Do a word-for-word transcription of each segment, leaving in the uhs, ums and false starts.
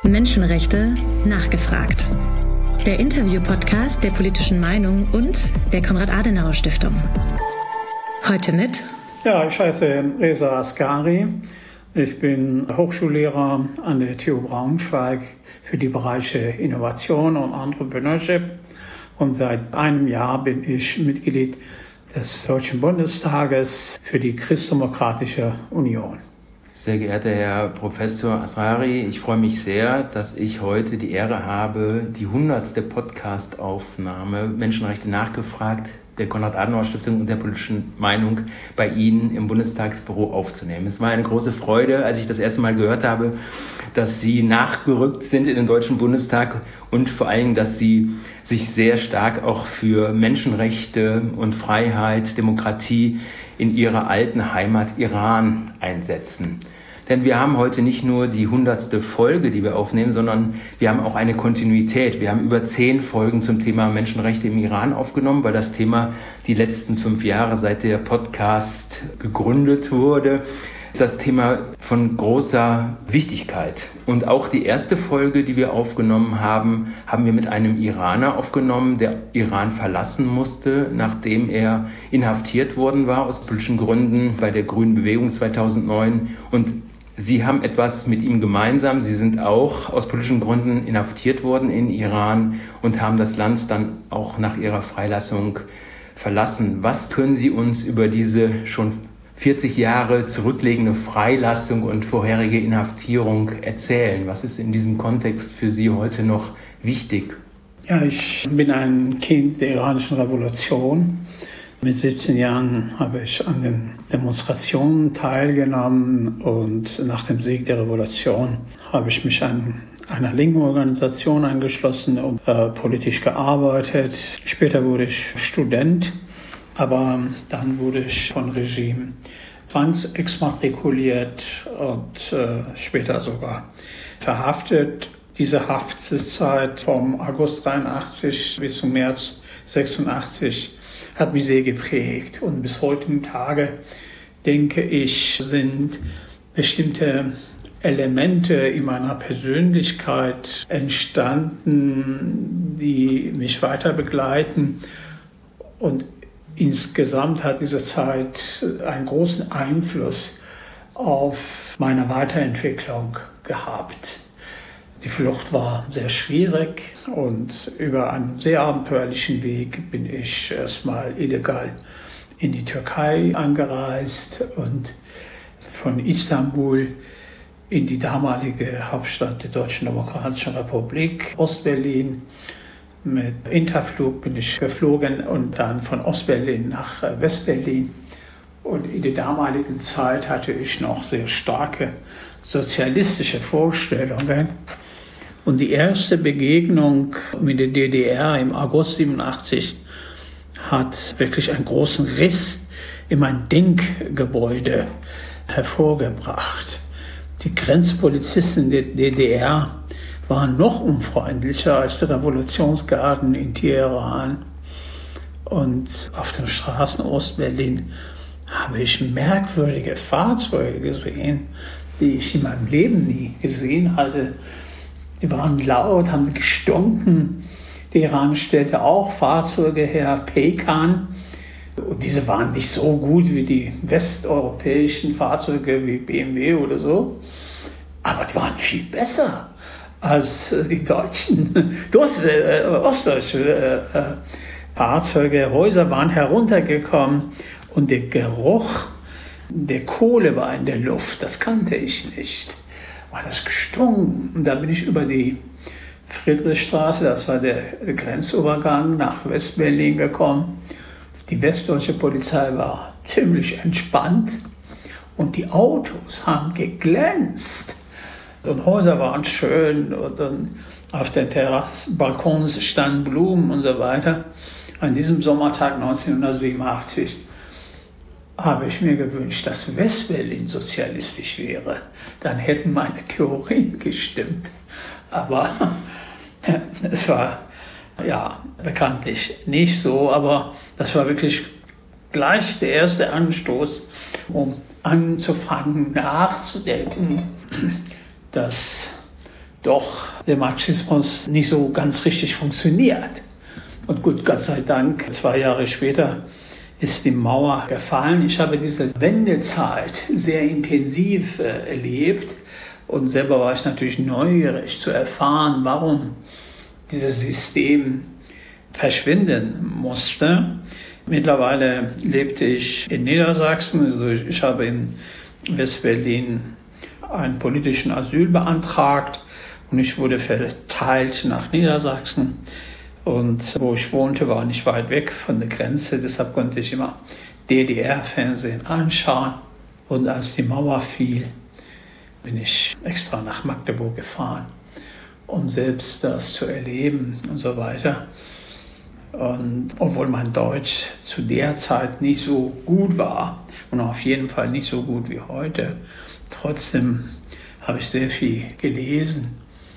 Menschenrechte nachgefragt. Der Interview-Podcast der Politischen Meinung und der Konrad-Adenauer-Stiftung. Heute mit... Ja, ich heiße Reza Asghari. Ich bin Hochschullehrer an der T U Braunschweig für die Bereiche Innovation und Entrepreneurship. Und seit einem Jahr bin ich Mitglied des Deutschen Bundestages für die Christdemokratische Union. Sehr geehrter Herr Professor Asghari, ich freue mich sehr, dass ich heute die Ehre habe, die hundertste Podcast-Aufnahme Menschenrechte nachgefragt der Konrad-Adenauer-Stiftung und der Politischen Meinung bei Ihnen im Bundestagsbüro aufzunehmen. Es war eine große Freude, als ich das erste Mal gehört habe, dass Sie nachgerückt sind in den Deutschen Bundestag und vor allem, dass Sie sich sehr stark auch für Menschenrechte und Freiheit, Demokratie in Ihrer alten Heimat Iran einsetzen. Denn wir haben heute nicht nur die hundertste Folge, die wir aufnehmen, sondern wir haben auch eine Kontinuität. Wir haben über zehn Folgen zum Thema Menschenrechte im Iran aufgenommen, weil das Thema die letzten fünf Jahre, seit der Podcast gegründet wurde, ist das Thema von großer Wichtigkeit. Und auch die erste Folge, die wir aufgenommen haben, haben wir mit einem Iraner aufgenommen, der Iran verlassen musste, nachdem er inhaftiert worden war aus politischen Gründen bei der Grünen Bewegung zweitausendneun. Und Sie haben etwas mit ihm gemeinsam. Sie sind auch aus politischen Gründen inhaftiert worden in Iran und haben das Land dann auch nach ihrer Freilassung verlassen. Was können Sie uns über diese schon vierzig Jahre zurückliegende Freilassung und vorherige Inhaftierung erzählen? Was ist in diesem Kontext für Sie heute noch wichtig? Ja, ich bin ein Kind der iranischen Revolution. Mit siebzehn Jahren habe ich an den Demonstrationen teilgenommen und nach dem Sieg der Revolution habe ich mich an einer linken Organisation angeschlossen und äh, politisch gearbeitet. Später wurde ich Student, aber dann wurde ich von Regime zwangsexmatrikuliert und äh, später sogar verhaftet. Diese Haftzeit vom August dreiundachtzig bis zum März sechsundachtzig hat mich sehr geprägt. Und bis heutigen Tage, denke ich, sind bestimmte Elemente in meiner Persönlichkeit entstanden, die mich weiter begleiten. Und insgesamt hat diese Zeit einen großen Einfluss auf meine Weiterentwicklung gehabt. Die Flucht war sehr schwierig und über einen sehr abenteuerlichen Weg bin ich erstmal illegal in die Türkei angereist und von Istanbul in die damalige Hauptstadt der Deutschen Demokratischen Republik, Ostberlin. Mit Interflug bin ich geflogen und dann von Ostberlin nach Westberlin. Und in der damaligen Zeit hatte ich noch sehr starke sozialistische Vorstellungen. Und die erste Begegnung mit der D D R im August siebenundachtzig hat wirklich einen großen Riss in mein Denkgebäude hervorgebracht. Die Grenzpolizisten der D D R waren noch unfreundlicher als die Revolutionsgarden in Teheran. Und auf den Straßen Ostberlin habe ich merkwürdige Fahrzeuge gesehen, die ich in meinem Leben nie gesehen hatte. Die waren laut, haben gestunken. Der Iran stellte auch Fahrzeuge her, Pekan. Und diese waren nicht so gut wie die westeuropäischen Fahrzeuge wie B M W oder so. Aber die waren viel besser als die deutschen, äh, ostdeutschen äh, Fahrzeuge. Häuser waren heruntergekommen und der Geruch der Kohle war in der Luft. Das kannte ich nicht. War das gestunken. Und da bin ich über die Friedrichstraße, das war der Grenzübergang, nach Westberlin gekommen. Die westdeutsche Polizei war ziemlich entspannt und die Autos haben geglänzt. Und Häuser waren schön und dann auf den Terrassen, Balkons standen Blumen und so weiter. An diesem Sommertag neunzehnhundertsiebenundachtzig habe ich mir gewünscht, dass Westberlin sozialistisch wäre. Dann hätten meine Theorien gestimmt. Aber es war ja bekanntlich nicht so. Aber das war wirklich gleich der erste Anstoß, um anzufangen nachzudenken, dass doch der Marxismus nicht so ganz richtig funktioniert. Und gut, Gott sei Dank, zwei Jahre später ist die Mauer gefallen. Ich habe diese Wendezeit sehr intensiv äh, erlebt und selber war ich natürlich neugierig zu erfahren, warum dieses System verschwinden musste. Mittlerweile lebte ich in Niedersachsen, also ich habe in West-Berlin einen politischen Asyl beantragt und ich wurde verteilt nach Niedersachsen. Und wo ich wohnte, war nicht weit weg von der Grenze, deshalb konnte ich immer D D R-Fernsehen anschauen. Und als die Mauer fiel, bin ich extra nach Magdeburg gefahren, um selbst das zu erleben und so weiter. Und obwohl mein Deutsch zu der Zeit nicht so gut war und auf jeden Fall nicht so gut wie heute, trotzdem habe ich sehr viel gelesen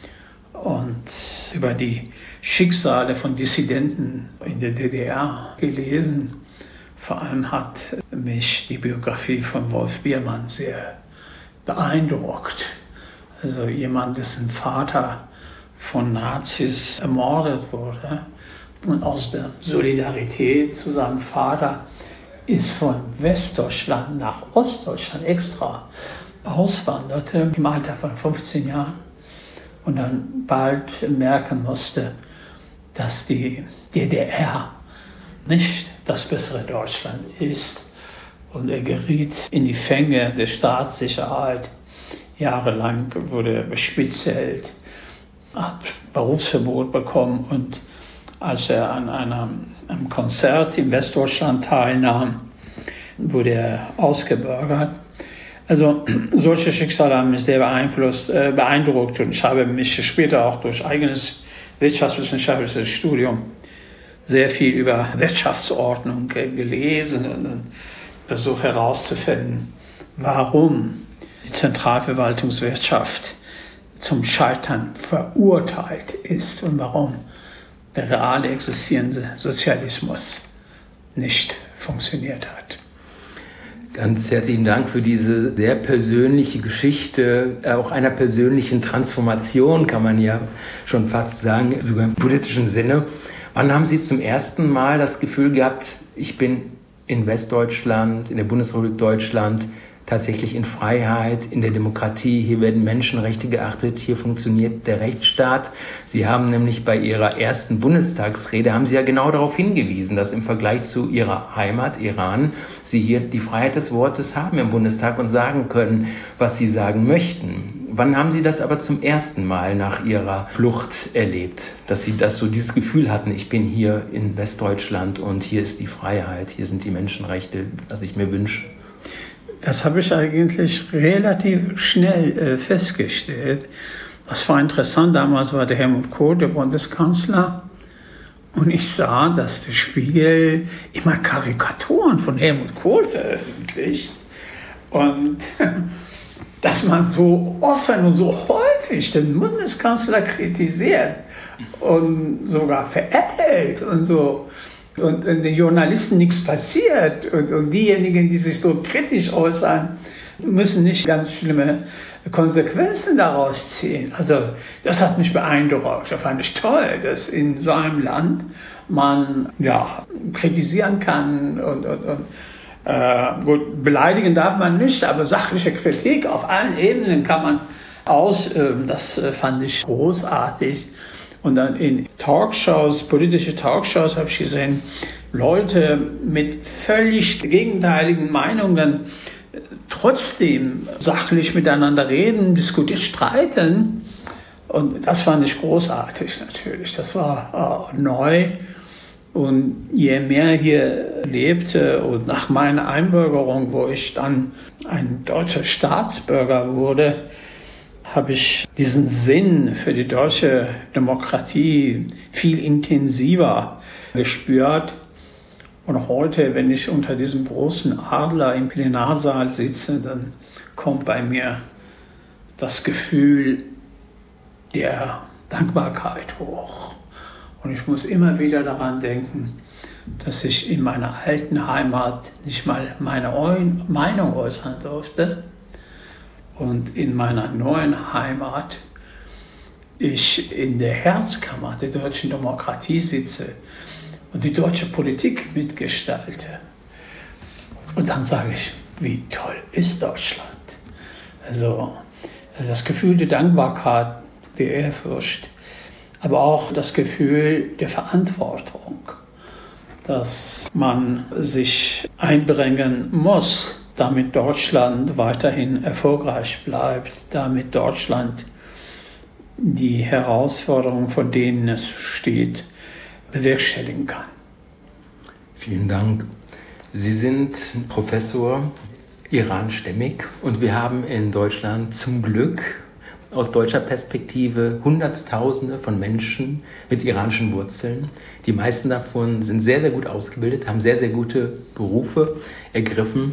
und über die Schicksale von Dissidenten in der D D R gelesen. Vor allem hat mich die Biografie von Wolf Biermann sehr beeindruckt. Also jemand, dessen Vater von Nazis ermordet wurde und aus der Solidarität zu seinem Vater ist von Westdeutschland nach Ostdeutschland extra auswanderte im Alter von fünfzehn Jahren und dann bald merken musste, dass die D D R nicht das bessere Deutschland ist. Und er geriet in die Fänge der Staatssicherheit. Jahrelang wurde er bespitzelt, hat Berufsverbot bekommen und als er an einem, einem Konzert in Westdeutschland teilnahm, wurde er ausgebürgert. Also solche Schicksale haben mich sehr beeinflusst, äh, beeindruckt und ich habe mich später auch durch eigenes wirtschaftswissenschaftliches Studium sehr viel über Wirtschaftsordnung äh, gelesen und, und versuche herauszufinden, warum die Zentralverwaltungswirtschaft zum Scheitern verurteilt ist und warum der real existierende Sozialismus nicht funktioniert hat. Ganz herzlichen Dank für diese sehr persönliche Geschichte, auch einer persönlichen Transformation, kann man ja schon fast sagen, sogar im politischen Sinne. Wann haben Sie zum ersten Mal das Gefühl gehabt, ich bin in Westdeutschland, in der Bundesrepublik Deutschland, tatsächlich in Freiheit, in der Demokratie, hier werden Menschenrechte geachtet, hier funktioniert der Rechtsstaat. Sie haben nämlich bei Ihrer ersten Bundestagsrede, haben Sie ja genau darauf hingewiesen, dass im Vergleich zu Ihrer Heimat, Iran, Sie hier die Freiheit des Wortes haben im Bundestag und sagen können, was Sie sagen möchten. Wann haben Sie das aber zum ersten Mal nach Ihrer Flucht erlebt, dass Sie das so dieses Gefühl hatten, ich bin hier in Westdeutschland und hier ist die Freiheit, hier sind die Menschenrechte, was ich mir wünsche? Das habe ich eigentlich relativ schnell äh, festgestellt. Das war interessant, damals war der Helmut Kohl der Bundeskanzler und ich sah, dass der Spiegel immer Karikaturen von Helmut Kohl veröffentlicht und dass man so offen und so häufig den Bundeskanzler kritisiert und sogar veräppelt und so. Und, und den Journalisten nichts passiert und, und diejenigen, die sich so kritisch äußern, müssen nicht ganz schlimme Konsequenzen daraus ziehen. Also das hat mich beeindruckt. Das fand ich toll, dass in so einem Land man ja kritisieren kann und, und, und äh, gut, beleidigen darf man nicht, aber sachliche Kritik auf allen Ebenen kann man ausüben. Das äh, fand ich großartig. Und dann in Talkshows, politische Talkshows, habe ich gesehen, Leute mit völlig gegenteiligen Meinungen trotzdem sachlich miteinander reden, diskutieren, streiten. Und das fand ich großartig natürlich. Das war äh, neu. Und je mehr hier lebte und nach meiner Einbürgerung, wo ich dann ein deutscher Staatsbürger wurde, habe ich diesen Sinn für die deutsche Demokratie viel intensiver gespürt. Und heute, wenn ich unter diesem großen Adler im Plenarsaal sitze, dann kommt bei mir das Gefühl der Dankbarkeit hoch. Und ich muss immer wieder daran denken, dass ich in meiner alten Heimat nicht mal meine Meinung äußern durfte. Und in meiner neuen Heimat ich in der Herzkammer der deutschen Demokratie sitze und die deutsche Politik mitgestalte. Und dann sage ich, wie toll ist Deutschland? Also das Gefühl der Dankbarkeit, der Ehrfurcht, aber auch das Gefühl der Verantwortung, dass man sich einbringen muss, damit Deutschland weiterhin erfolgreich bleibt, damit Deutschland die Herausforderungen, vor denen es steht, bewerkstelligen kann. Vielen Dank. Sie sind Professor, iranstämmig, und wir haben in Deutschland zum Glück aus deutscher Perspektive Hunderttausende von Menschen mit iranischen Wurzeln. Die meisten davon sind sehr, sehr gut ausgebildet, haben sehr, sehr gute Berufe ergriffen.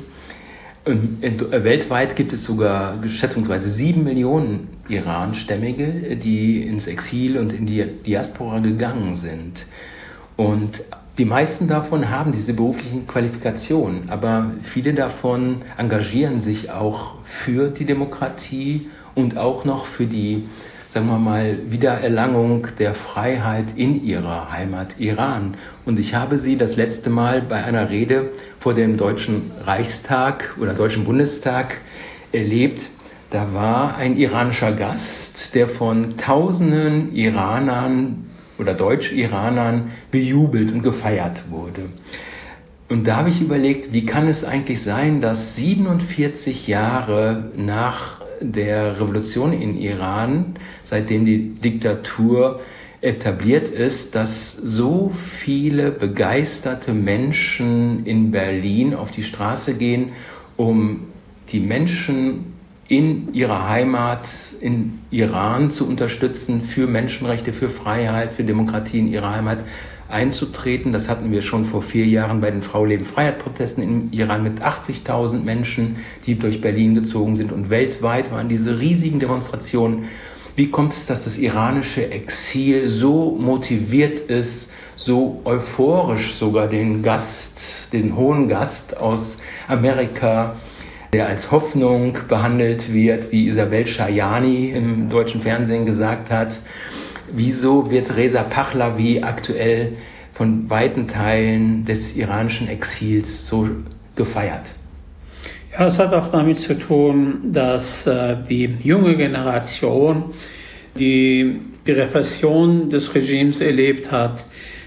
Weltweit gibt es sogar schätzungsweise sieben Millionen Iranstämmige, die ins Exil und in die Diaspora gegangen sind. Und die meisten davon haben diese beruflichen Qualifikationen, aber viele davon engagieren sich auch für die Demokratie und auch noch für die, sagen wir mal, Wiedererlangung der Freiheit in ihrer Heimat Iran. Und ich habe sie das letzte Mal bei einer Rede vor dem Deutschen Reichstag oder Deutschen Bundestag erlebt. Da war ein iranischer Gast, der von tausenden Iranern oder Deutsch-Iranern bejubelt und gefeiert wurde. Und da habe ich überlegt, wie kann es eigentlich sein, dass siebenundvierzig Jahre nach der Revolution in Iran, seitdem die Diktatur etabliert ist, dass so viele begeisterte Menschen in Berlin auf die Straße gehen, um die Menschen in ihrer Heimat, in Iran zu unterstützen, für Menschenrechte, für Freiheit, für Demokratie in ihrer Heimat einzutreten. Das hatten wir schon vor vier Jahren bei den Frau-Leben-Freiheit-Protesten im Iran mit achtzigtausend Menschen, die durch Berlin gezogen sind. Und weltweit waren diese riesigen Demonstrationen. Wie kommt es, dass das iranische Exil so motiviert ist, so euphorisch sogar den Gast, den hohen Gast aus Amerika, der als Hoffnung behandelt wird, wie Isabel Schajani im deutschen Fernsehen gesagt hat. Wieso wird Reza Pahlavi aktuell von weiten Teilen des iranischen Exils so gefeiert? Ja, es hat auch damit zu tun, dass äh, die junge Generation, die die Repression des Regimes erlebt hat,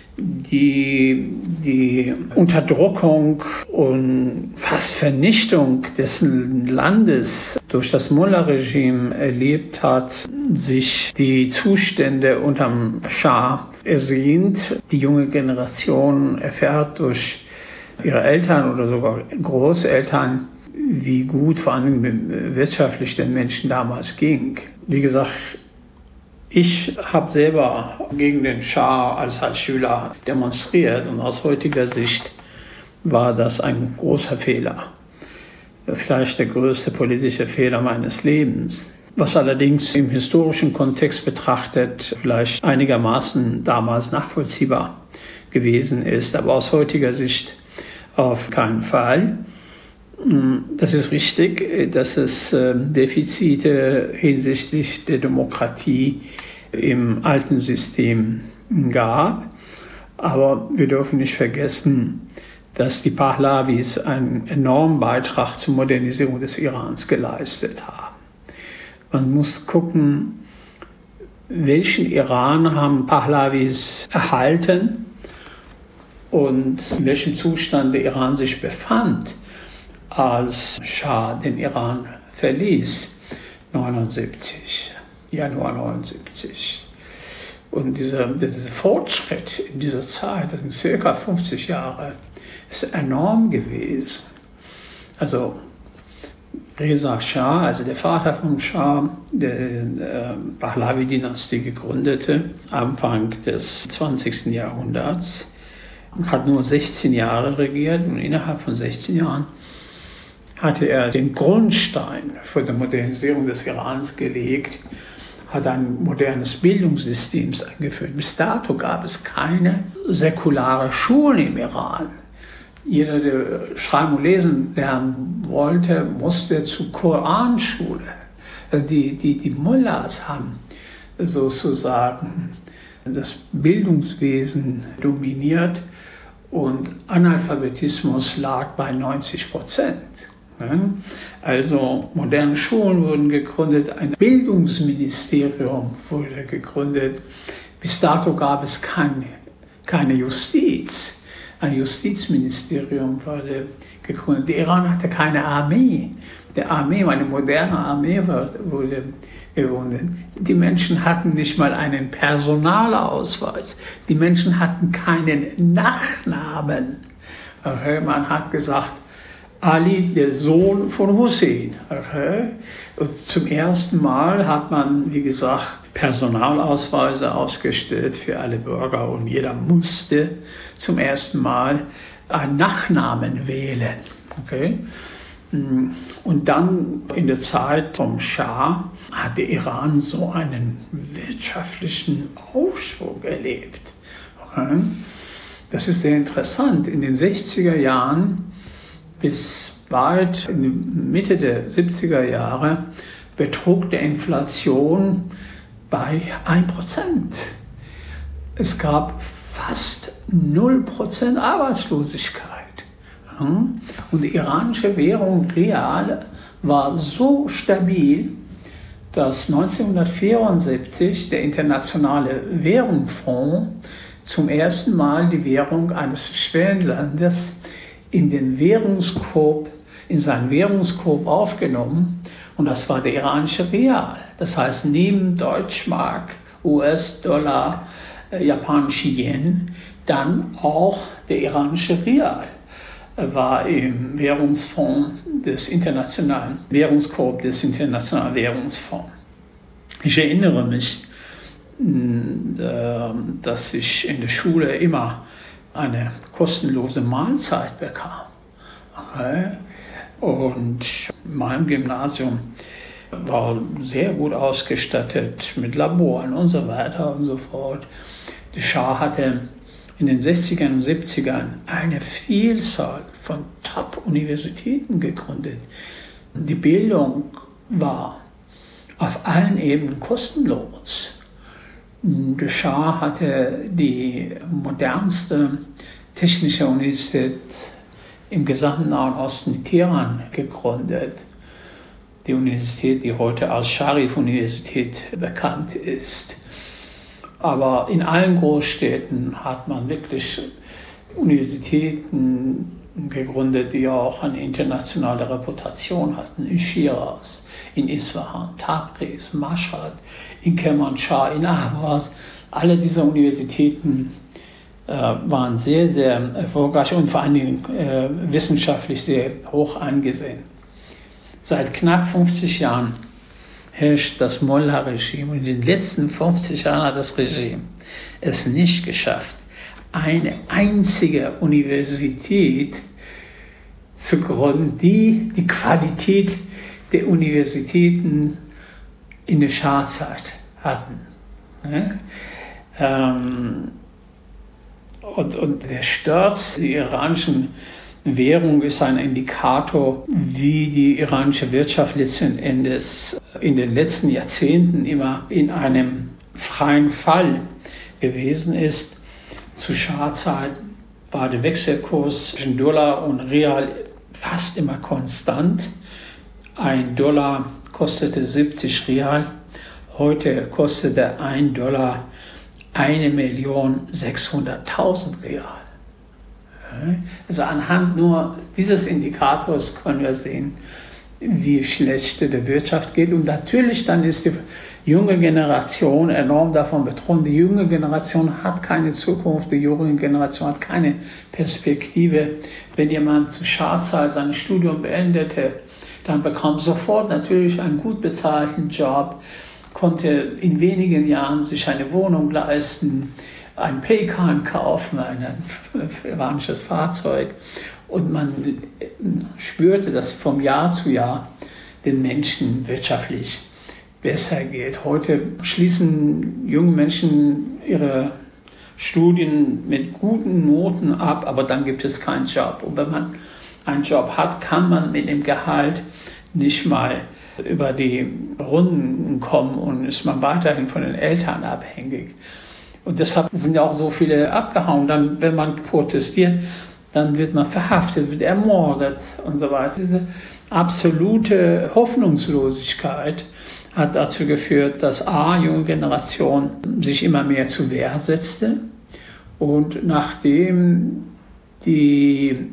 die die Unterdrückung und fast Vernichtung des Landes durch das Mullah-Regime erlebt hat, sich die Zustände unterm Schah ersehnt. Die junge Generation erfährt durch ihre Eltern oder sogar Großeltern, wie gut vor allem wirtschaftlich den Menschen damals ging. Wie gesagt, ich habe selber gegen den Schah als, als Schüler demonstriert und aus heutiger Sicht war das ein großer Fehler. Vielleicht der größte politische Fehler meines Lebens. Was allerdings im historischen Kontext betrachtet vielleicht einigermaßen damals nachvollziehbar gewesen ist, aber aus heutiger Sicht auf keinen Fall. Das ist richtig, dass es Defizite hinsichtlich der Demokratie im alten System gab. Aber wir dürfen nicht vergessen, dass die Pahlavis einen enormen Beitrag zur Modernisierung des Irans geleistet haben. Man muss gucken, welchen Iran haben Pahlavis erhalten und in welchem Zustand der Iran sich befand, als Schah den Iran verließ, neunundsiebzig, Januar neunundsiebzig. Und dieser, dieser Fortschritt in dieser Zeit, das sind circa fünfzig Jahre, ist enorm gewesen. Also Reza Schah, also der Vater vom Schah, der äh, Pahlavi-Dynastie gegründete, Anfang des zwanzigsten Jahrhunderts, hat nur sechzehn Jahre regiert und innerhalb von sechzehn Jahren hatte er den Grundstein für die Modernisierung des Irans gelegt, hat ein modernes Bildungssystem eingeführt. Bis dato gab es keine säkulare Schule im Iran. Jeder, der schreiben und lesen lernen wollte, musste zur Koranschule. Also die, die, die Mullahs haben sozusagen das Bildungswesen dominiert und Analphabetismus lag bei neunzig Prozent. Also moderne Schulen wurden gegründet, ein Bildungsministerium wurde gegründet. Bis dato gab es kein, keine Justiz. Ein Justizministerium wurde gegründet. Der Iran hatte keine Armee. Die Armee, eine moderne Armee wurde gegründet. Die Menschen hatten nicht mal einen Personalausweis. Die Menschen hatten keinen Nachnamen. Okay, man hat gesagt, Ali, der Sohn von Hussein. Okay. Und zum ersten Mal hat man, wie gesagt, Personalausweise ausgestellt für alle Bürger und jeder musste zum ersten Mal einen Nachnamen wählen. Okay. Und dann in der Zeit vom Schah hat der Iran so einen wirtschaftlichen Aufschwung erlebt. Okay. Das ist sehr interessant. In den sechziger Jahren bis weit in die Mitte der siebziger Jahre betrug die Inflation bei ein Prozent. Es gab fast null Prozent Arbeitslosigkeit. Und die iranische Währung Rial war so stabil, dass neunzehnhundertvierundsiebzig der Internationale Währungsfonds zum ersten Mal die Währung eines Schwellenlandes in den Währungskorb, in seinen Währungskorb aufgenommen, und das war der iranische Rial. Das heißt, neben Deutschmark, U S-Dollar, äh, japanische Yen, dann auch der iranische Rial war im Währungsfonds des internationalen Währungskorb des Internationalen Währungsfonds. Ich erinnere mich, dass ich in der Schule immer eine kostenlose Mahlzeit bekam. Okay. Und mein Gymnasium war sehr gut ausgestattet mit Laboren und so weiter und so fort. Der Schah hatte in den sechzigern und siebzigern eine Vielzahl von Top-Universitäten gegründet. Die Bildung war auf allen Ebenen kostenlos. Der Schah hatte die modernste technische Universität im gesamten Nahen Osten, in Teheran, gegründet. Die Universität, die heute als Scharif-Universität bekannt ist. Aber in allen Großstädten hat man wirklich Universitäten gegründet, die auch eine internationale Reputation hatten. In Shiraz, in Isfahan, Tabriz, Mashhad, in Kermanshah, in Ahvaz. Alle diese Universitäten äh, waren sehr, sehr erfolgreich und vor allen Dingen äh, wissenschaftlich sehr hoch angesehen. Seit knapp fünfzig Jahren herrscht das Mollah-Regime, und in den letzten fünfzig Jahren hat das Regime es nicht geschafft, eine einzige Universität zu gründen, die die Qualität der Universitäten in der Schahzeit hatten. Und, und der Sturz der iranischen Währung ist ein Indikator, wie die iranische Wirtschaft letzten Endes in den letzten Jahrzehnten immer in einem freien Fall gewesen ist. Zur Schahzeit war der Wechselkurs zwischen Dollar und Rial fast immer konstant. Ein Dollar kostete siebzig Rial, heute kostete ein Dollar eine Million sechshunderttausend Rial. Also anhand nur dieses Indikators können wir sehen, wie schlecht der Wirtschaft geht. Und natürlich dann ist die junge Generation enorm davon betroffen. Die junge Generation hat keine Zukunft, die junge Generation hat keine Perspektive. Wenn jemand zu Schahzeit sein Studium beendete, dann bekam sofort natürlich einen gut bezahlten Job, konnte in wenigen Jahren sich eine Wohnung leisten, ein Paykan kaufen, ein iranisches Fahrzeug. Und man spürte, dass vom Jahr zu Jahr den Menschen wirtschaftlich besser geht. Heute schließen junge Menschen ihre Studien mit guten Noten ab, aber dann gibt es keinen Job. Und wenn man einen Job hat, kann man mit dem Gehalt nicht mal über die Runden kommen und ist man weiterhin von den Eltern abhängig. Und deshalb sind ja auch so viele abgehauen. Dann, wenn man protestiert, dann wird man verhaftet, wird ermordet und so weiter. Diese absolute Hoffnungslosigkeit hat dazu geführt, dass A, junge Generation sich immer mehr zur Wehr setzte. Und nachdem die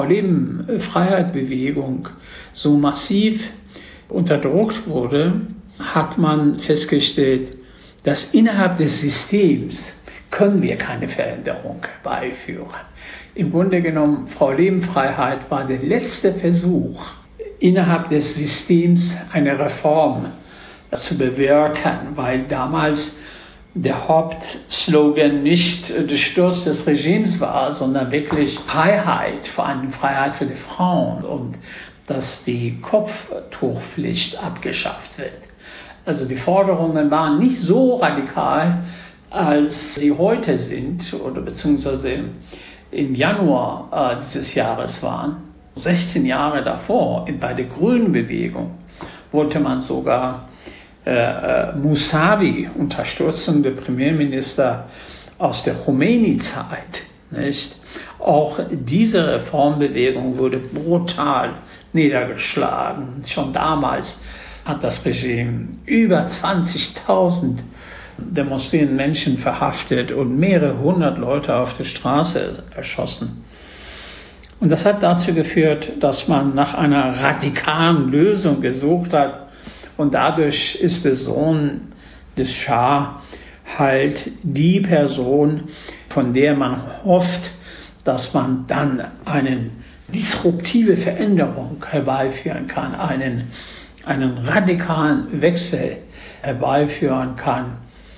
Frau-Leben-Freiheit-Bewegung so massiv unterdrückt wurde, hat man festgestellt, dass innerhalb des Systems können wir keine Veränderung herbeiführen. Im Grunde genommen, Frau-Leben-Freiheit war der letzte Versuch, innerhalb des Systems eine Reform zu bewirken, weil damals der Hauptslogan nicht der Sturz des Regimes war, sondern wirklich Freiheit, vor allem Freiheit für die Frauen und dass die Kopftuchpflicht abgeschafft wird. Also die Forderungen waren nicht so radikal, als sie heute sind oder beziehungsweise im Januar äh, dieses Jahres waren. sechzehn Jahre davor, bei der Grünen Bewegung, wollte man sogar äh, Mousavi, Unterstützung der Premierminister aus der Khomeini-Zeit, nicht? Auch diese Reformbewegung wurde brutal niedergeschlagen. Schon damals hat das Regime über zwanzigtausend demonstrierende Menschen verhaftet und mehrere hundert Leute auf der Straße erschossen. Und das hat dazu geführt, dass man nach einer radikalen Lösung gesucht hat. Und dadurch ist der Sohn des Schah halt die Person, von der man hofft, dass man dann eine disruptive Veränderung herbeiführen kann, einen, einen radikalen Wechsel herbeiführen kann.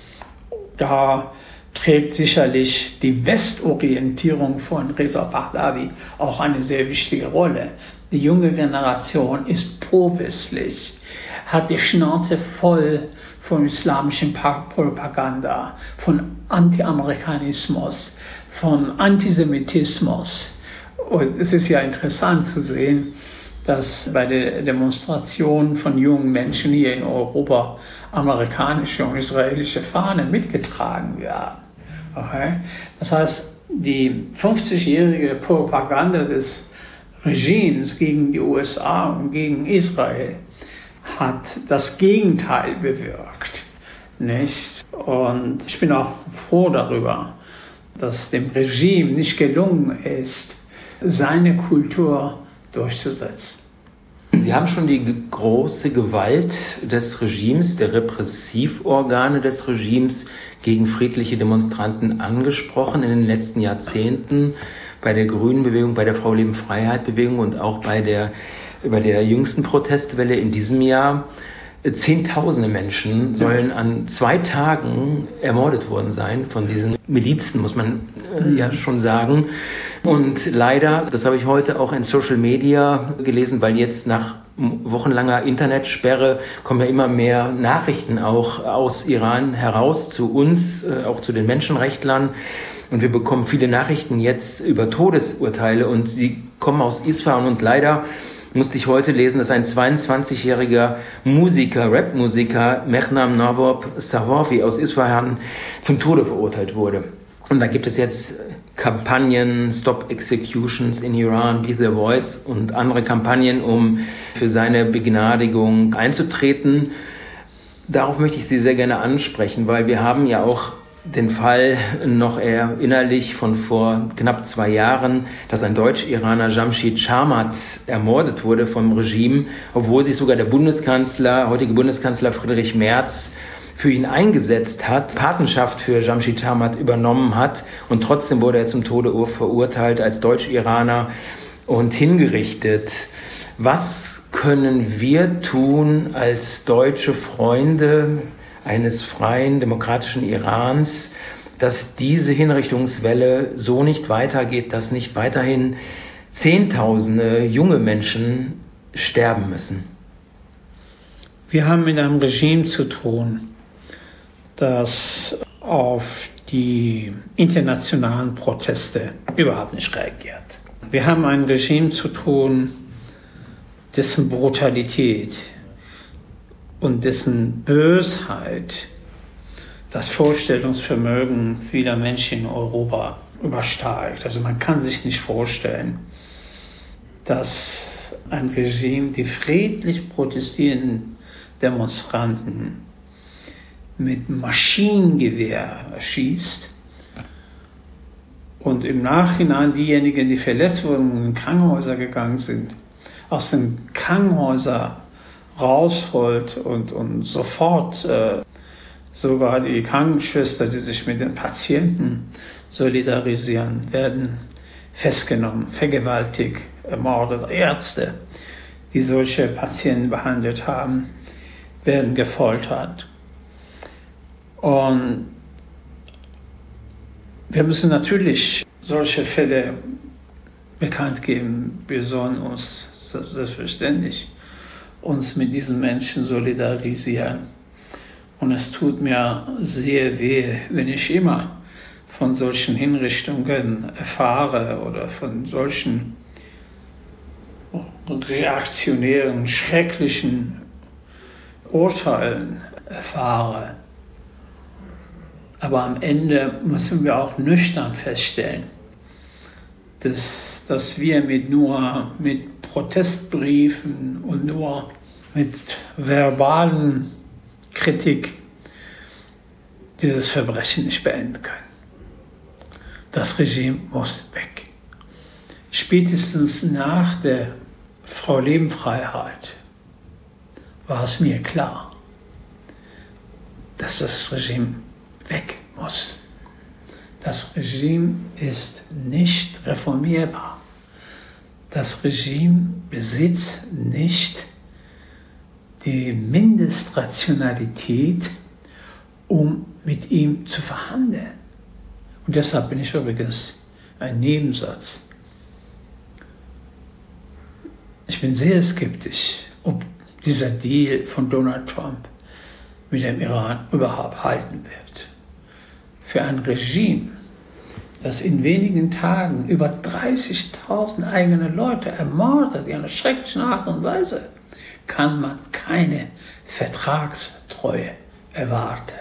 Da trägt sicherlich die Westorientierung von Reza Pahlavi auch eine sehr wichtige Rolle. Die junge Generation ist pro-westlich, hat die Schnauze voll von islamischen Propaganda, von Anti-Amerikanismus, von Antisemitismus. Und es ist ja interessant zu sehen, dass bei der Demonstration von jungen Menschen hier in Europa amerikanische und israelische Fahnen mitgetragen werden. Okay? Das heißt, die fünfzigjährige Propaganda des Regimes gegen die U S A und gegen Israel hat das Gegenteil bewirkt. Nicht? Und ich bin auch froh darüber, dass dem Regime nicht gelungen ist, seine Kultur durchzusetzen. Sie haben schon die große Gewalt des Regimes, der Repressivorgane des Regimes gegen friedliche Demonstranten angesprochen in den letzten Jahrzehnten, bei der Grünen Bewegung, bei der Frau-Leben-Freiheit-Bewegung und auch bei der, bei der jüngsten Protestwelle in diesem Jahr. Zehntausende Menschen sollen an zwei Tagen ermordet worden sein von diesen Milizen, muss man äh, ja schon sagen. Und leider, das habe ich heute auch in Social Media gelesen, weil jetzt nach wochenlanger Internetsperre kommen ja immer mehr Nachrichten auch aus Iran heraus zu uns, äh, auch zu den Menschenrechtlern. Und wir bekommen viele Nachrichten jetzt über Todesurteile und sie kommen aus Isfahan und leider musste ich heute lesen, dass ein zweiundzwanzigjähriger Musiker, Rap-Musiker, Mehnam Nawab Safavi aus Isfahan zum Tode verurteilt wurde. Und da gibt es jetzt Kampagnen, Stop Executions in Iran, Be the Voice und andere Kampagnen, um für seine Begnadigung einzutreten. Darauf möchte ich Sie sehr gerne ansprechen, weil wir haben ja auch den Fall noch erinnerlich von vor knapp zwei Jahren, dass ein Deutsch-Iraner Jamshid Chamat ermordet wurde vom Regime, obwohl sich sogar der Bundeskanzler, heutige Bundeskanzler Friedrich Merz, für ihn eingesetzt hat, Patenschaft für Jamshid Chamat übernommen hat und trotzdem wurde er zum Tode verurteilt als Deutsch-Iraner und hingerichtet. Was können wir tun als deutsche Freunde eines freien, demokratischen Irans, dass diese Hinrichtungswelle so nicht weitergeht, dass nicht weiterhin Zehntausende junge Menschen sterben müssen? Wir haben mit einem Regime zu tun, das auf die internationalen Proteste überhaupt nicht reagiert. Wir haben ein Regime zu tun, dessen Brutalität, und dessen Bösheit das Vorstellungsvermögen vieler Menschen in Europa übersteigt. Also man kann sich nicht vorstellen, dass ein Regime die friedlich protestierenden Demonstranten mit Maschinengewehr erschießt und im Nachhinein diejenigen, die verletzt wurden, in Krankenhäuser gegangen sind, aus den Krankenhäusern rausholt und, und sofort äh, sogar die Krankenschwester, die sich mit den Patienten solidarisieren, werden festgenommen, vergewaltigt, ermordet. Ärzte, die solche Patienten behandelt haben, werden gefoltert. Und wir müssen natürlich solche Fälle bekannt geben. Wir sollen uns selbstverständlich uns mit diesen Menschen solidarisieren. Und es tut mir sehr weh, wenn ich immer von solchen Hinrichtungen erfahre oder von solchen reaktionären, schrecklichen Urteilen erfahre. Aber am Ende müssen wir auch nüchtern feststellen, dass, dass wir mit nur mit Protestbriefen und nur mit verbalen Kritik dieses Verbrechen nicht beenden können. Das Regime muss weg. Spätestens nach der Frau Lebenfreiheit war es mir klar, dass das Regime weg muss. Das Regime ist nicht reformierbar. Das Regime besitzt nicht die Mindestrationalität, um mit ihm zu verhandeln. Und deshalb bin ich übrigens ein Nebensatz. Ich bin sehr skeptisch, ob dieser Deal von Donald Trump mit dem Iran überhaupt halten wird. Für ein Regime, das in wenigen Tagen über dreißigtausend eigene Leute ermordet, in einer schrecklichen Art und Weise, kann man keine Vertragstreue erwarten.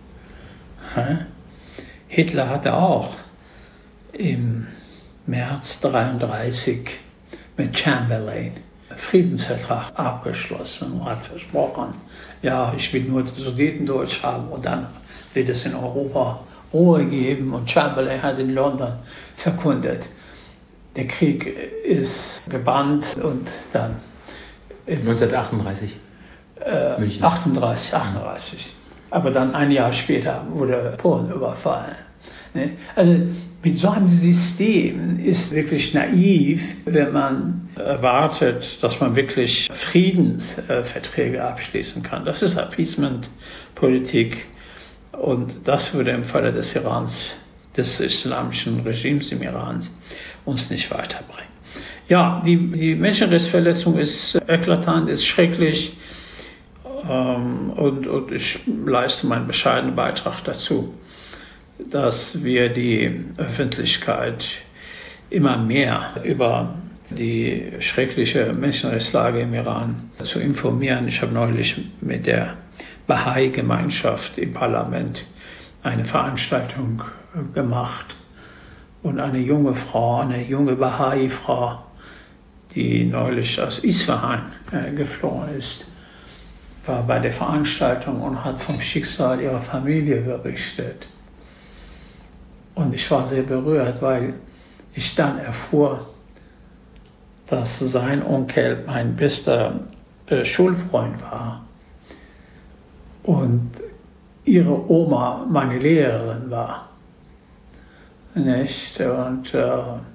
Hitler hatte auch im März neunzehnhundertdreiunddreißig mit Chamberlain einen Friedensvertrag abgeschlossen und hat versprochen, ja, ich will nur die Sudeten durch haben und dann wird es in Europa Ruhe geben. Und Chamberlain hat in London verkündet, der Krieg ist gebannt und dann neunzehnhundertachtunddreißig. Äh, München. achtunddreißig, achtunddreißig. Aber dann ein Jahr später wurde Polen überfallen. Also mit so einem System ist wirklich naiv, wenn man erwartet, dass man wirklich Friedensverträge abschließen kann. Das ist Appeasement-Politik und das würde im Falle des Irans, des islamischen Regimes im Iran, uns nicht weiterbringen. Ja, die, die Menschenrechtsverletzung ist eklatant, ist schrecklich ähm, und, und ich leiste meinen bescheidenen Beitrag dazu, dass wir die Öffentlichkeit immer mehr über die schreckliche Menschenrechtslage im Iran zu informieren. Ich habe neulich mit der Bahai-Gemeinschaft im Parlament eine Veranstaltung gemacht und eine junge Frau, eine junge Bahai-Frau, die neulich aus Isfahan äh, geflohen ist, war bei der Veranstaltung und hat vom Schicksal ihrer Familie berichtet. Und ich war sehr berührt, weil ich dann erfuhr, dass sein Onkel mein bester äh, Schulfreund war und ihre Oma meine Lehrerin war. Nicht? Und äh,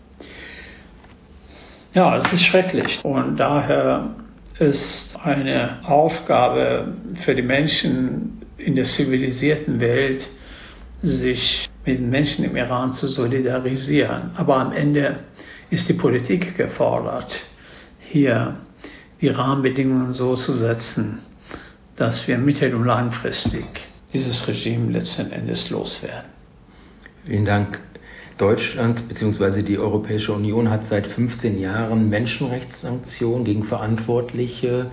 ja, es ist schrecklich. Und daher ist eine Aufgabe für die Menschen in der zivilisierten Welt, sich mit den Menschen im Iran zu solidarisieren. Aber am Ende ist die Politik gefordert, hier die Rahmenbedingungen so zu setzen, dass wir mittel- und langfristig dieses Regime letzten Endes loswerden. Vielen Dank. Deutschland bzw. die Europäische Union hat seit fünfzehn Jahren Menschenrechtssanktionen gegen Verantwortliche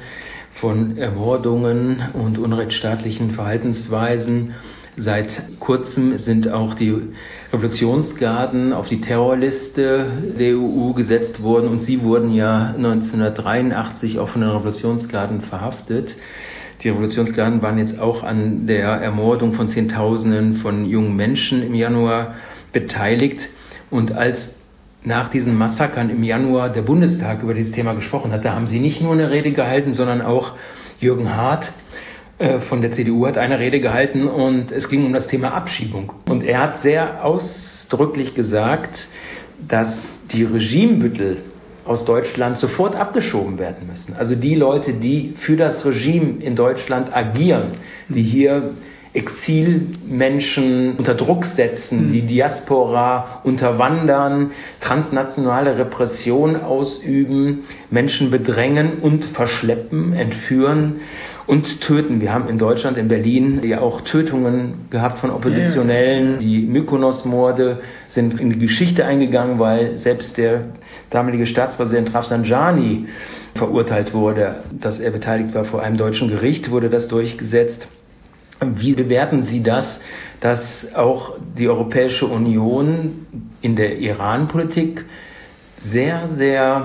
von Ermordungen und unrechtsstaatlichen Verhaltensweisen. Seit kurzem sind auch die Revolutionsgarden auf die Terrorliste der E U gesetzt worden und sie wurden ja neunzehnhundertdreiundachtzig auch von den Revolutionsgarden verhaftet. Die Revolutionsgarden waren jetzt auch an der Ermordung von Zehntausenden von jungen Menschen im Januar beteiligt. Und als nach diesen Massakern im Januar der Bundestag über dieses Thema gesprochen hat, da haben sie nicht nur eine Rede gehalten, sondern auch Jürgen Hart von der C D U hat eine Rede gehalten und es ging um das Thema Abschiebung. Und er hat sehr ausdrücklich gesagt, dass die Regimebüttel aus Deutschland sofort abgeschoben werden müssen. Also die Leute, die für das Regime in Deutschland agieren, die hier Exilmenschen unter Druck setzen, mhm. die Diaspora unterwandern, transnationale Repression ausüben, Menschen bedrängen und verschleppen, entführen und töten. Wir haben in Deutschland, in Berlin, ja auch Tötungen gehabt von Oppositionellen. Ja. Die Mykonos-Morde sind in die Geschichte eingegangen, weil selbst der damalige Staatspräsident Rafsanjani verurteilt wurde, dass er beteiligt war. Vor einem deutschen Gericht wurde das durchgesetzt. Wie bewerten Sie das, dass auch die Europäische Union in der Iran-Politik sehr, sehr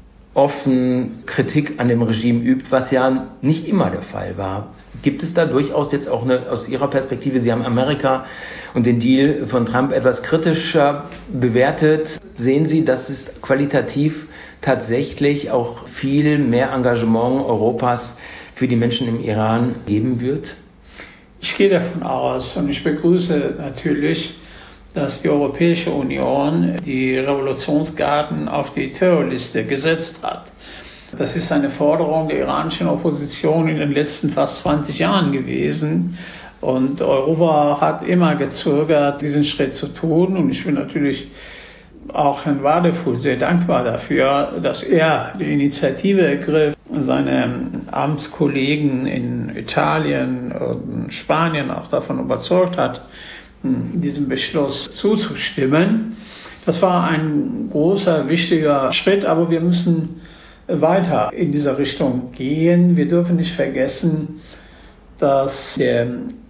offen Kritik an dem Regime übt, was ja nicht immer der Fall war? Gibt es da durchaus jetzt auch eine, aus Ihrer Perspektive, Sie haben Amerika und den Deal von Trump etwas kritischer bewertet, sehen Sie, dass es qualitativ tatsächlich auch viel mehr Engagement Europas für die Menschen im Iran geben wird? Ich gehe davon aus und ich begrüße natürlich, dass die Europäische Union die Revolutionsgarden auf die Terrorliste gesetzt hat. Das ist eine Forderung der iranischen Opposition in den letzten fast zwanzig Jahren gewesen. Und Europa hat immer gezögert, diesen Schritt zu tun. Und ich bin natürlich auch Herrn Wadefull sehr dankbar dafür, dass er die Initiative ergriff, seine Amtskollegen in Italien und Spanien auch davon überzeugt hat, diesem Beschluss zuzustimmen. Das war ein großer, wichtiger Schritt, aber wir müssen weiter in dieser Richtung gehen. Wir dürfen nicht vergessen, dass der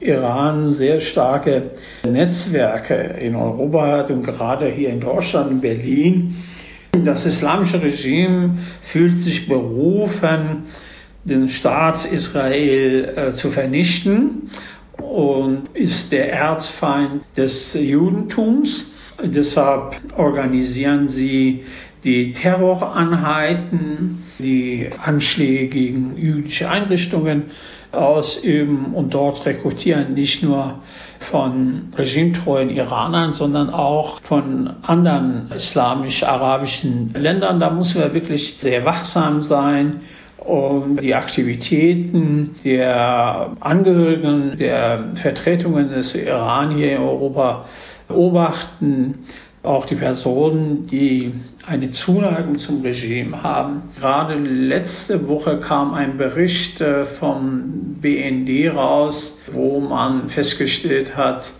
Iran sehr starke Netzwerke in Europa hat und gerade hier in Deutschland, in Berlin. Das islamische Regime fühlt sich berufen, den Staat Israel äh, zu vernichten und ist der Erzfeind des Judentums. Deshalb organisieren sie die Terroreinheiten, die Anschläge gegen jüdische Einrichtungen ausüben und dort rekrutieren nicht nur von regimetreuen Iranern, sondern auch von anderen islamisch-arabischen Ländern. Da müssen wir wirklich sehr wachsam sein und die Aktivitäten der Angehörigen der Vertretungen des Iran hier in Europa beobachten. Auch die Personen, die eine Zuneigung zum Regime haben. Gerade letzte Woche kam ein Bericht vom B N D raus, wo man festgestellt hat,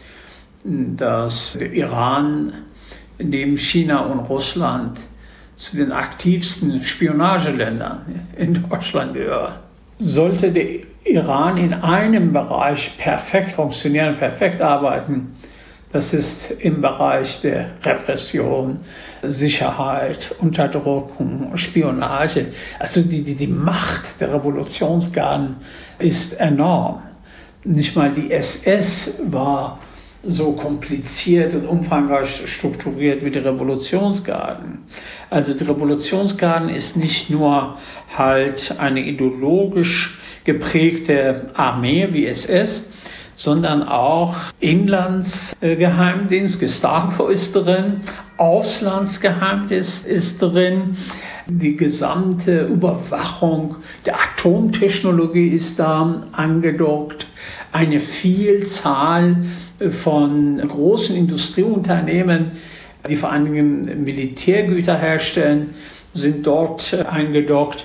dass der Iran neben China und Russland zu den aktivsten Spionageländern in Deutschland gehört. Sollte der Iran in einem Bereich perfekt funktionieren, perfekt arbeiten, das ist im Bereich der Repression, Sicherheit, Unterdrückung, Spionage. Also die, die, die Macht der Revolutionsgarden ist enorm. Nicht mal die S S war so kompliziert und umfangreich strukturiert wie die Revolutionsgarden. Also die Revolutionsgarden ist nicht nur halt eine ideologisch geprägte Armee wie S S, sondern auch Inlandsgeheimdienst, Gestapo ist drin, Auslandsgeheimdienst ist drin, die gesamte Überwachung der Atomtechnologie ist da angedockt, eine Vielzahl von großen Industrieunternehmen, die vor allen Dingen Militärgüter herstellen, sind dort eingedockt.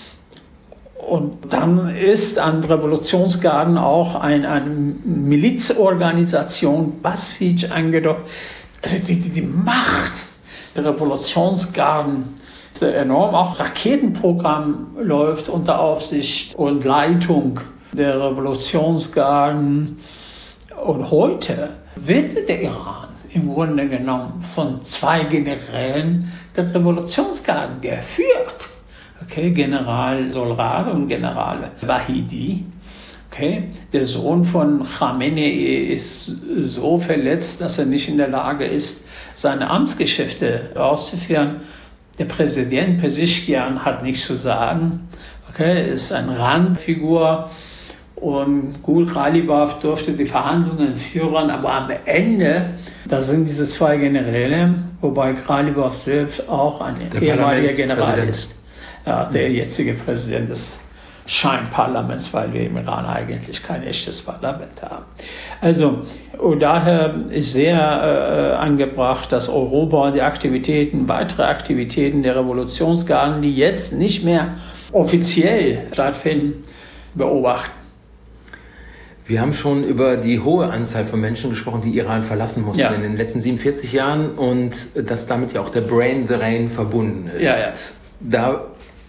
Und dann ist an Revolutionsgarden auch ein, eine Milizorganisation, Basij, angedockt. Also die, die, die Macht der Revolutionsgarden enorm. Auch Raketenprogramm läuft unter Aufsicht und Leitung der Revolutionsgarden. Und heute wird der Iran im Grunde genommen von zwei Generälen der Revolutionsgarden geführt. Okay, General Solrat und General Wahidi. Okay, der Sohn von Khamenei ist so verletzt, dass er nicht in der Lage ist, seine Amtsgeschäfte auszuführen. Der Präsident Pezeshkian hat nichts zu sagen. Okay, ist eine Randfigur. Und Gul Ghalibaf durfte die Verhandlungen führen, aber am Ende, da sind diese zwei Generäle, wobei Ghalibaf selbst auch ein ehemaliger General ist. Ja, der jetzige Präsident des Scheinparlaments, weil wir im Iran eigentlich kein echtes Parlament haben. Also, und daher ist sehr äh, angebracht, dass Europa die Aktivitäten, weitere Aktivitäten der Revolutionsgarden, die jetzt nicht mehr offiziell stattfinden, beobachten. Wir haben schon über die hohe Anzahl von Menschen gesprochen, die Iran verlassen mussten ja. in den letzten siebenundvierzig Jahren und dass damit ja auch der Brain Drain verbunden ist. Ja, ja. Da,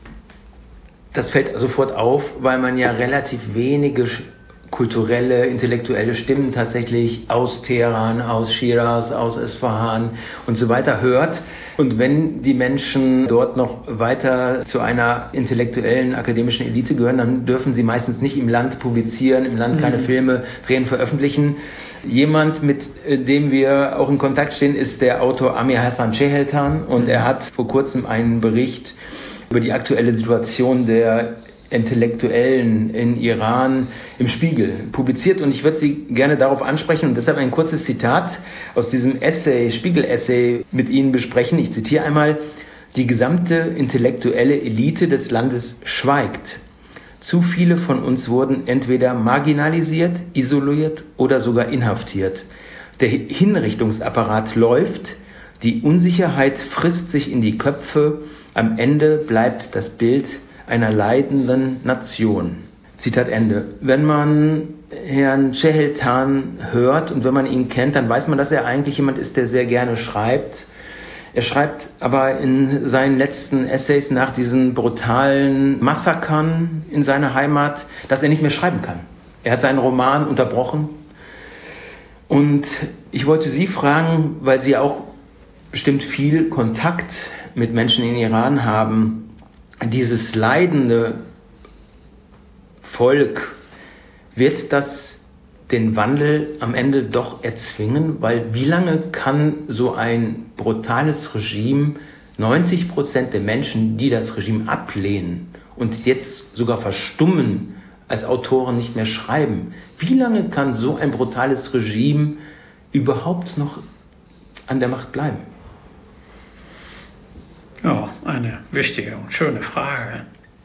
das fällt sofort auf, weil man ja relativ wenige kulturelle, intellektuelle Stimmen tatsächlich aus Teheran, aus Shiraz, aus Isfahan und so weiter hört. Und wenn die Menschen dort noch weiter zu einer intellektuellen, akademischen Elite gehören, dann dürfen sie meistens nicht im Land publizieren, im Land keine mhm. Filme drehen, veröffentlichen. Jemand, mit dem wir auch in Kontakt stehen, ist der Autor Amir Hassan Cheheltan. Und mhm. er hat vor kurzem einen Bericht über die aktuelle Situation der Intellektuellen in Iran im Spiegel publiziert und ich würde Sie gerne darauf ansprechen und deshalb ein kurzes Zitat aus diesem Essay, Spiegel-Essay mit Ihnen besprechen. Ich zitiere einmal: Die gesamte intellektuelle Elite des Landes schweigt. Zu viele von uns wurden entweder marginalisiert, isoliert oder sogar inhaftiert. Der Hinrichtungsapparat läuft, die Unsicherheit frisst sich in die Köpfe, am Ende bleibt das Bild einer leidenden Nation. Zitat Ende. Wenn man Herrn Cheheltan hört und wenn man ihn kennt, dann weiß man, dass er eigentlich jemand ist, der sehr gerne schreibt. Er schreibt aber in seinen letzten Essays nach diesen brutalen Massakern in seiner Heimat, dass er nicht mehr schreiben kann. Er hat seinen Roman unterbrochen. Und ich wollte Sie fragen, weil Sie auch bestimmt viel Kontakt mit Menschen in Iran haben, dieses leidende Volk, wird das den Wandel am Ende doch erzwingen? Weil wie lange kann so ein brutales Regime neunzig Prozent der Menschen, die das Regime ablehnen und jetzt sogar verstummen, als Autoren nicht mehr schreiben, wie lange kann so ein brutales Regime überhaupt noch an der Macht bleiben? Ja, eine wichtige und schöne Frage.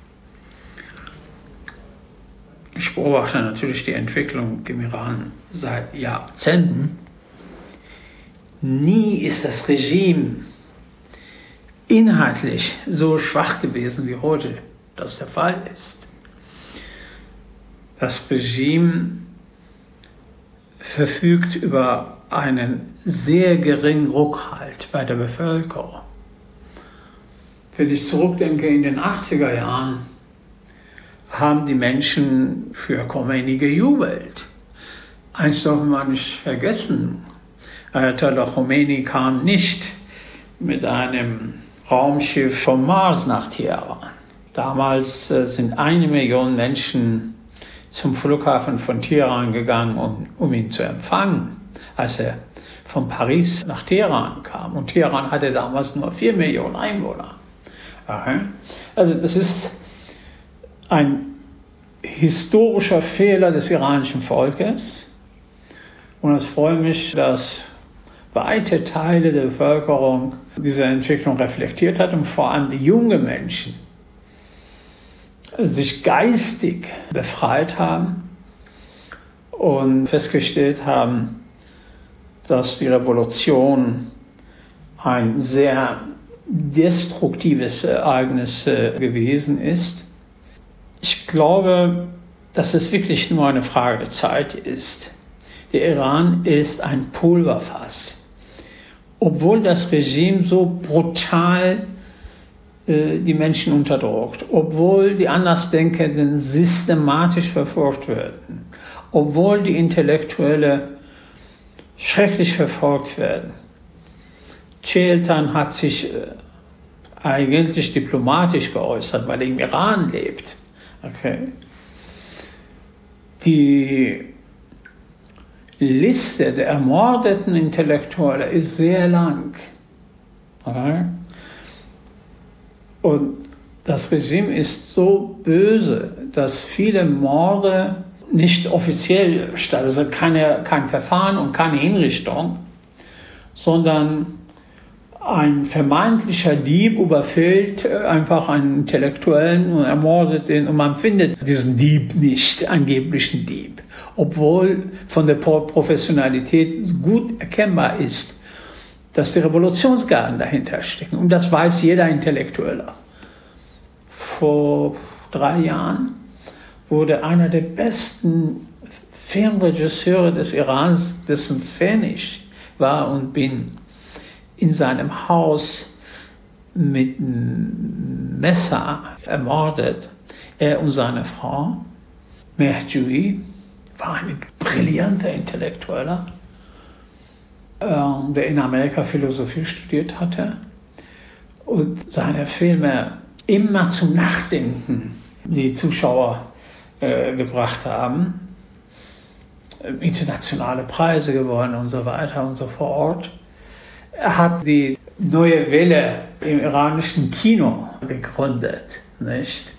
Ich beobachte natürlich die Entwicklung im Iran seit Jahrzehnten. Nie ist das Regime inhaltlich so schwach gewesen, wie heute das der Fall ist. Das Regime verfügt über einen sehr geringen Rückhalt bei der Bevölkerung. Wenn ich zurückdenke, in den achtziger Jahren haben die Menschen für Khomeini gejubelt. Eins dürfen wir nicht vergessen, Ayatollah Khomeini kam nicht mit einem Raumschiff vom Mars nach Teheran. Damals äh, sind eine Million Menschen zum Flughafen von Teheran gegangen, um, um ihn zu empfangen, als er von Paris nach Teheran kam. Und Teheran hatte damals nur vier Millionen Einwohner. Also das ist ein historischer Fehler des iranischen Volkes. Und es freut mich, dass weite Teile der Bevölkerung diese Entwicklung reflektiert hat und vor allem die jungen Menschen sich geistig befreit haben und festgestellt haben, dass die Revolution ein sehr destruktives Ereignis gewesen ist. Ich glaube, dass es wirklich nur eine Frage der Zeit ist. Der Iran ist ein Pulverfass. Obwohl das Regime so brutal die Menschen unterdrückt, obwohl die Andersdenkenden systematisch verfolgt werden, obwohl die Intellektuelle schrecklich verfolgt werden. Ceylan hat sich eigentlich diplomatisch geäußert, weil er im Iran lebt. Okay. Die Liste der ermordeten Intellektuellen ist sehr lang. Okay. Und das Regime ist so böse, dass viele Morde nicht offiziell statt, also keine, kein Verfahren und keine Hinrichtung, sondern ein vermeintlicher Dieb überfällt einfach einen Intellektuellen und ermordet ihn und man findet diesen Dieb nicht, angeblichen Dieb, obwohl von der Professionalität gut erkennbar ist, dass die Revolutionsgarden dahinter stecken. Und das weiß jeder Intellektuelle. Vor drei Jahren wurde einer der besten Filmregisseure des Irans, dessen Fan ich war und bin, in seinem Haus mit einem Messer ermordet. Er und seine Frau, Mehjoui, war ein brillanter Intellektueller, der in Amerika Philosophie studiert hatte und seine Filme immer zum Nachdenken die Zuschauer äh, gebracht haben, internationale Preise gewonnen und so weiter und so fort. Er hat die neue Welle im iranischen Kino gegründet, nicht?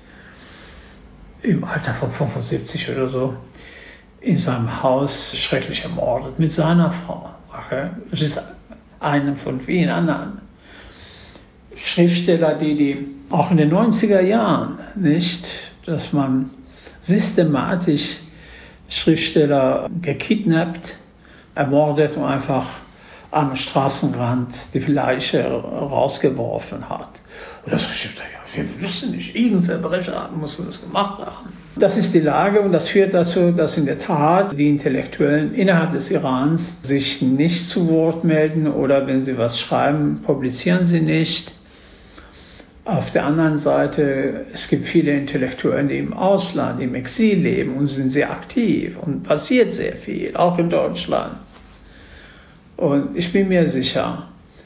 Im Alter von fünfundsiebzig oder so, in seinem Haus schrecklich ermordet, mit seiner Frau. Okay? Das ist einer von vielen anderen Schriftsteller, die, die auch in den neunziger Jahren, nicht, dass man systematisch Schriftsteller gekidnappt, ermordet und einfach am Straßenrand die Leiche rausgeworfen hat. Und das Regime sagt, ja, wir wissen nicht, irgendein Verbrecher muss das gemacht haben. Das ist die Lage und das führt dazu, dass in der Tat die Intellektuellen innerhalb des Irans sich nicht zu Wort melden oder wenn sie was schreiben, publizieren sie nicht. Auf der anderen Seite, es gibt viele Intellektuelle, die im Ausland, im Exil leben und sind sehr aktiv und passiert sehr viel, auch in Deutschland. Und ich bin mir sicher,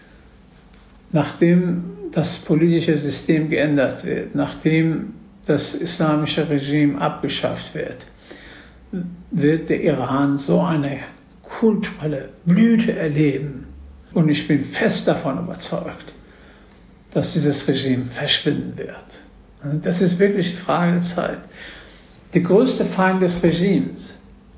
nachdem das politische System geändert wird, nachdem das islamische Regime abgeschafft wird, wird der Iran so eine kulturelle Blüte erleben. Und ich bin fest davon überzeugt, dass dieses Regime verschwinden wird. Das ist wirklich eine Frage der Zeit. Der größte Feind des Regimes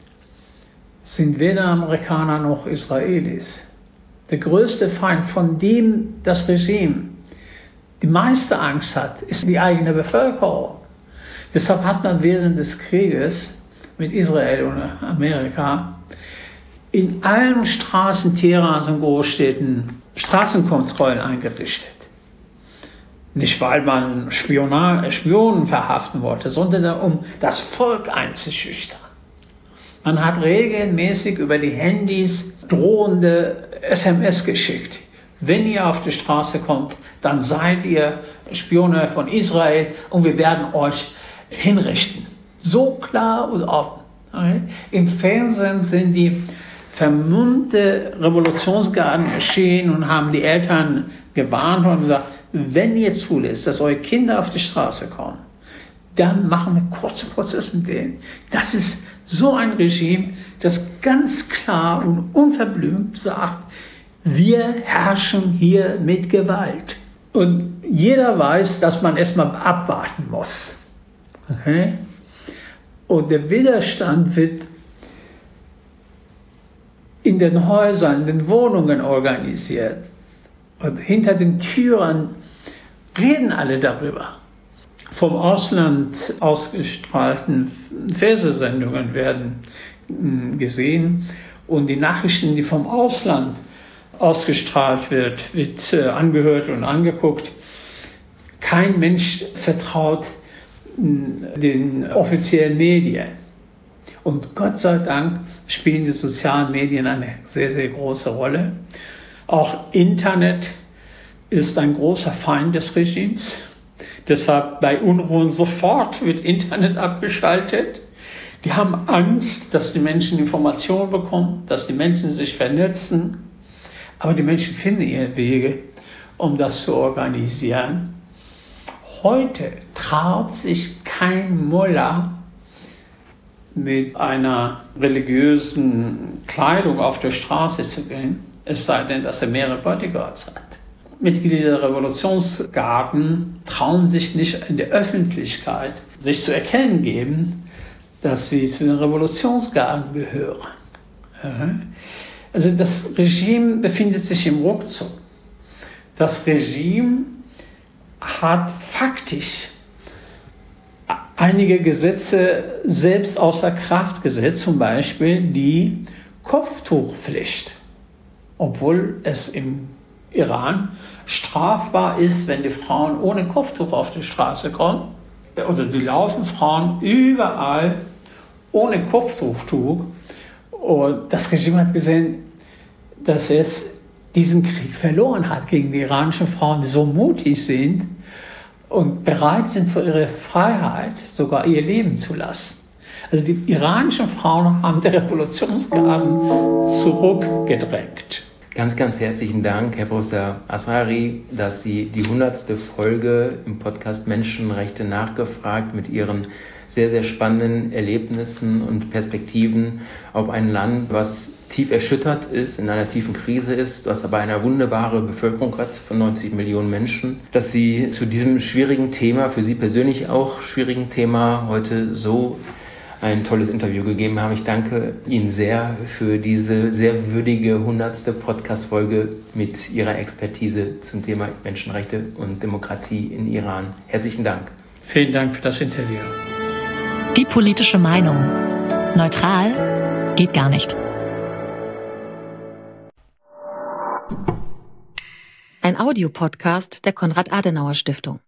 sind weder Amerikaner noch Israelis. Der größte Feind, von dem das Regime die meiste Angst hat, ist die eigene Bevölkerung. Deshalb hat man während des Krieges mit Israel und Amerika in allen Straßen Teherans und Großstädten Straßenkontrollen eingerichtet. Nicht, weil man Spiona- Spionen verhaften wollte, sondern um das Volk einzuschüchtern. Man hat regelmäßig über die Handys drohende S M S geschickt. Wenn ihr auf die Straße kommt, dann seid ihr Spione von Israel und wir werden euch hinrichten. So klar und offen. Okay? Im Fernsehen sind die vermummte Revolutionsgarden erschienen und haben die Eltern gewarnt und gesagt, wenn ihr zulässt, dass eure Kinder auf die Straße kommen, dann machen wir einen kurzen Prozess mit denen. Das ist so ein Regime, das ganz klar und unverblümt sagt, wir herrschen hier mit Gewalt. Und jeder weiß, dass man erstmal abwarten muss. Okay? Und der Widerstand wird in den Häusern, in den Wohnungen organisiert. Und hinter den Türen reden alle darüber. Vom Ausland ausgestrahlten Fernsehsendungen werden gesehen und die Nachrichten, die vom Ausland ausgestrahlt wird, wird äh, angehört und angeguckt. Kein Mensch vertraut mh, den offiziellen Medien. Und Gott sei Dank spielen die sozialen Medien eine sehr, sehr große Rolle. Auch Internet ist ein großer Feind des Regimes. Deshalb bei Unruhen sofort wird Internet abgeschaltet. Die haben Angst, dass die Menschen Informationen bekommen, dass die Menschen sich vernetzen. Aber die Menschen finden ihre Wege, um das zu organisieren. Heute traut sich kein Mullah mit einer religiösen Kleidung auf der Straße zu gehen, es sei denn, dass er mehrere Bodyguards hat. Mitglieder der Revolutionsgarden trauen sich nicht in der Öffentlichkeit, sich zu erkennen geben, dass sie zu den Revolutionsgarden gehören. Also das Regime befindet sich im Rückzug. Das Regime hat faktisch einige Gesetze selbst außer Kraft gesetzt, zum Beispiel die Kopftuchpflicht, obwohl es im Iran strafbar ist, wenn die Frauen ohne Kopftuch auf die Straße kommen, oder die laufen Frauen überall ohne Kopftuch. Und das Regime hat gesehen, dass es diesen Krieg verloren hat gegen die iranischen Frauen, die so mutig sind und bereit sind, für ihre Freiheit sogar ihr Leben zu lassen. Also die iranischen Frauen haben die Revolutionsgarden zurückgedrängt. Ganz, ganz herzlichen Dank, Herr Professor Azhari, dass Sie die hundertste Folge im Podcast Menschenrechte nachgefragt mit Ihren sehr, sehr spannenden Erlebnissen und Perspektiven auf ein Land, was tief erschüttert ist, in einer tiefen Krise ist, was aber eine wunderbare Bevölkerung hat von neunzig Millionen Menschen, dass Sie zu diesem schwierigen Thema, für Sie persönlich auch schwierigen Thema, heute so ein tolles Interview gegeben haben. Ich danke Ihnen sehr für diese sehr würdige hundertste Podcast-Folge mit Ihrer Expertise zum Thema Menschenrechte und Demokratie in Iran. Herzlichen Dank. Vielen Dank für das Interview. Die politische Meinung. Neutral geht gar nicht. Ein Audiopodcast der Konrad-Adenauer-Stiftung.